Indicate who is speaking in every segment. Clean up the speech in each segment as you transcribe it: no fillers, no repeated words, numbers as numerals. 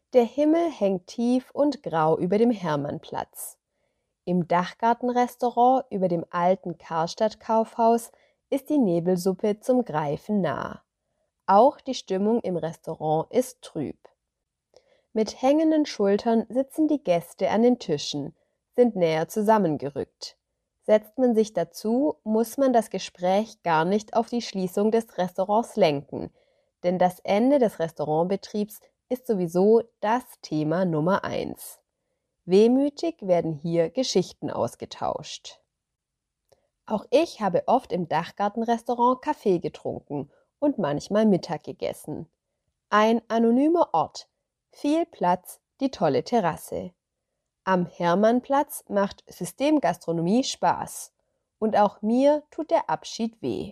Speaker 1: Der Himmel hängt tief und grau über dem Hermannplatz. Im Dachgartenrestaurant über dem alten Karstadt-Kaufhaus ist die Nebelsuppe zum Greifen nah. Auch die Stimmung im Restaurant ist trüb. Mit hängenden Schultern sitzen die Gäste an den Tischen, sind näher zusammengerückt. Setzt man sich dazu, muss man das Gespräch gar nicht auf die Schließung des Restaurants lenken, denn das Ende des Restaurantbetriebs ist sowieso das Thema Nummer 1. Wehmütig werden hier Geschichten ausgetauscht. Auch ich habe oft im Dachgartenrestaurant Kaffee getrunken und manchmal Mittag gegessen. Ein anonymer Ort, viel Platz, die tolle Terrasse. Am Hermannplatz macht Systemgastronomie Spaß und auch mir tut der Abschied weh.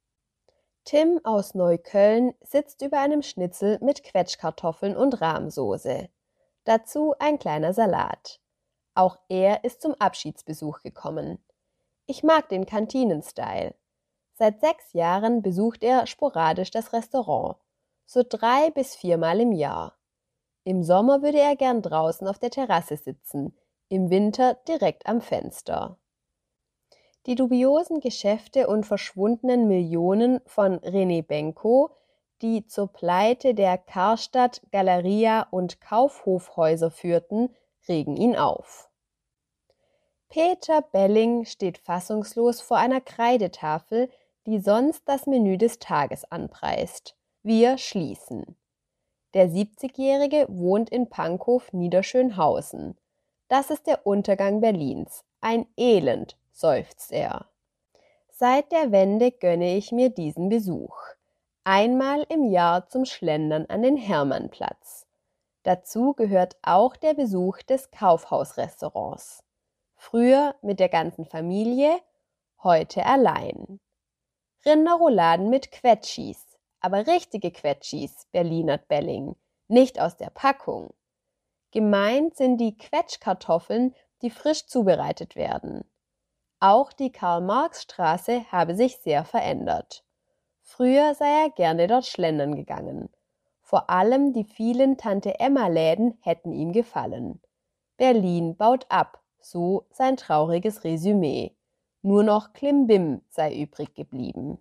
Speaker 1: Tim aus Neukölln sitzt über einem Schnitzel mit Quetschkartoffeln und Rahmsoße. Dazu ein kleiner Salat. Auch er ist zum Abschiedsbesuch gekommen. Ich mag den Kantinen-Style. Seit 6 Jahren besucht er sporadisch das Restaurant, so 3 bis 4 Mal im Jahr. Im Sommer würde er gern draußen auf der Terrasse sitzen, im Winter direkt am Fenster. Die dubiosen Geschäfte und verschwundenen Millionen von René Benko, die zur Pleite der Karstadt, Galeria und Kaufhofhäuser führten, regen ihn auf. Peter Belling steht fassungslos vor einer Kreidetafel, die sonst das Menü des Tages anpreist. Wir schließen. Der 70-Jährige wohnt in Pankow Niederschönhausen. Das ist der Untergang Berlins. Ein Elend, seufzt er. Seit der Wende gönne ich mir diesen Besuch. Einmal im Jahr zum Schlendern an den Hermannplatz. Dazu gehört auch der Besuch des Kaufhausrestaurants. Früher mit der ganzen Familie, heute allein. Rinderrouladen mit Quetschis, aber richtige Quetschis, Berlinert Belling, nicht aus der Packung. Gemeint sind die Quetschkartoffeln, die frisch zubereitet werden. Auch die Karl-Marx-Straße habe sich sehr verändert. Früher sei er gerne dort schlendern gegangen. Vor allem die vielen Tante-Emma-Läden hätten ihm gefallen. Berlin baut ab, so sein trauriges Resümee. Nur noch Klimbim sei übrig geblieben.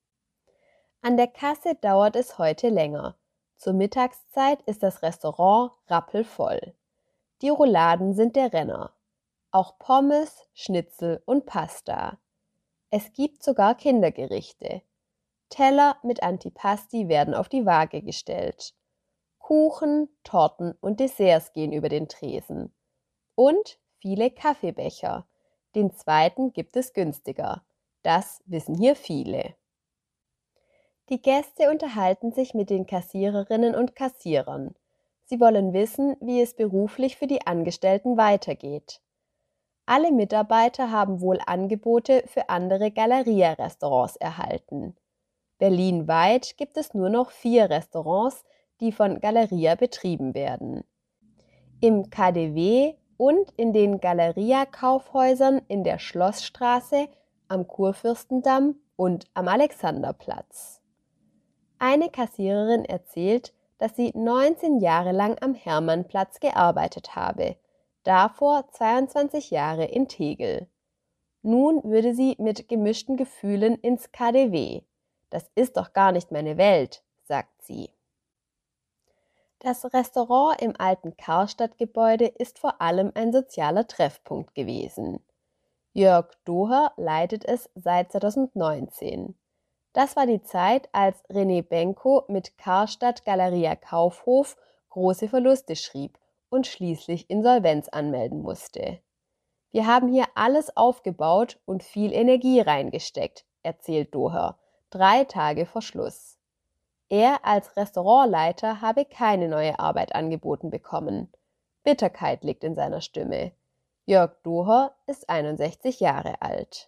Speaker 1: An der Kasse dauert es heute länger. Zur Mittagszeit ist das Restaurant rappelvoll. Die Rouladen sind der Renner. Auch Pommes, Schnitzel und Pasta. Es gibt sogar Kindergerichte. Teller mit Antipasti werden auf die Waage gestellt. Kuchen, Torten und Desserts gehen über den Tresen. Und viele Kaffeebecher. Den zweiten gibt es günstiger. Das wissen hier viele. Die Gäste unterhalten sich mit den Kassiererinnen und Kassierern. Sie wollen wissen, wie es beruflich für die Angestellten weitergeht. Alle Mitarbeiter haben wohl Angebote für andere Galeria-Restaurants erhalten. Berlinweit gibt es nur noch 4 Restaurants, die von Galeria betrieben werden. Im KaDeWe und in den Galeria-Kaufhäusern in der Schlossstraße, am Kurfürstendamm und am Alexanderplatz. Eine Kassiererin erzählt, dass sie 19 Jahre lang am Hermannplatz gearbeitet habe, davor 22 Jahre in Tegel. Nun würde sie mit gemischten Gefühlen ins KaDeWe. Das ist doch gar nicht meine Welt, sagt sie. Das Restaurant im alten Karstadt-Gebäude ist vor allem ein sozialer Treffpunkt gewesen. Jörg Doher leitet es seit 2019. Das war die Zeit, als René Benko mit Karstadt Galeria Kaufhof große Verluste schrieb und schließlich Insolvenz anmelden musste. Wir haben hier alles aufgebaut und viel Energie reingesteckt, erzählt Doher, 3 Tage vor Schluss. Er als Restaurantleiter habe keine neue Arbeit angeboten bekommen. Bitterkeit liegt in seiner Stimme. Jörg Doher ist 61 Jahre alt.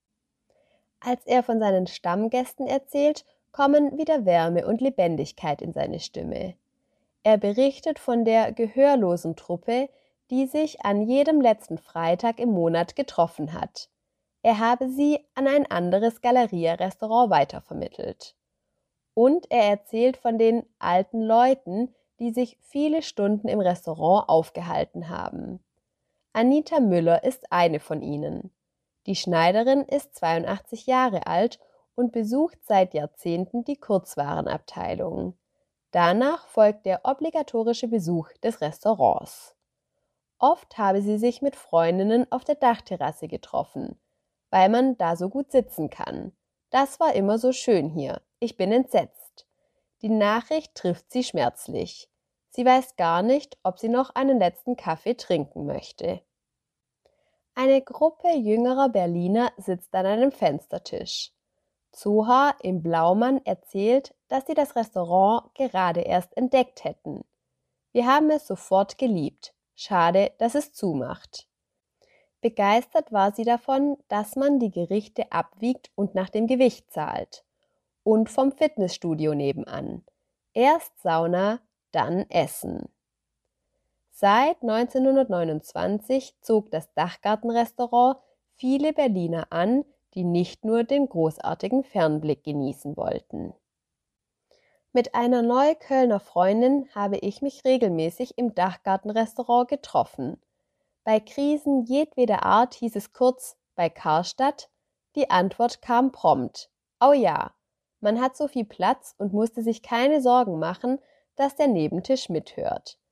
Speaker 1: Als er von seinen Stammgästen erzählt, kommen wieder Wärme und Lebendigkeit in seine Stimme. Er berichtet von der gehörlosen Truppe, die sich an jedem letzten Freitag im Monat getroffen hat. Er habe sie an ein anderes Galeria-Restaurant weitervermittelt. Und er erzählt von den alten Leuten, die sich viele Stunden im Restaurant aufgehalten haben. Anita Müller ist eine von ihnen. Die Schneiderin ist 82 Jahre alt und besucht seit Jahrzehnten die Kurzwarenabteilung. Danach folgt der obligatorische Besuch des Restaurants. Oft habe sie sich mit Freundinnen auf der Dachterrasse getroffen, weil man da so gut sitzen kann. Das war immer so schön hier. Ich bin entsetzt. Die Nachricht trifft sie schmerzlich. Sie weiß gar nicht, ob sie noch einen letzten Kaffee trinken möchte. Eine Gruppe jüngerer Berliner sitzt an einem Fenstertisch. Zoha im Blaumann erzählt, dass sie das Restaurant gerade erst entdeckt hätten. Wir haben es sofort geliebt. Schade, dass es zumacht. Begeistert war sie davon, dass man die Gerichte abwiegt und nach dem Gewicht zahlt. Und vom Fitnessstudio nebenan. Erst Sauna, dann Essen. Seit 1929 zog das Dachgartenrestaurant viele Berliner an, die nicht nur den großartigen Fernblick genießen wollten. Mit einer Neuköllner Freundin habe ich mich regelmäßig im Dachgartenrestaurant getroffen. Bei Krisen jedweder Art hieß es kurz bei Karstadt, die Antwort kam prompt. Oh ja, man hat so viel Platz und musste sich keine Sorgen machen, dass der Nebentisch mithört.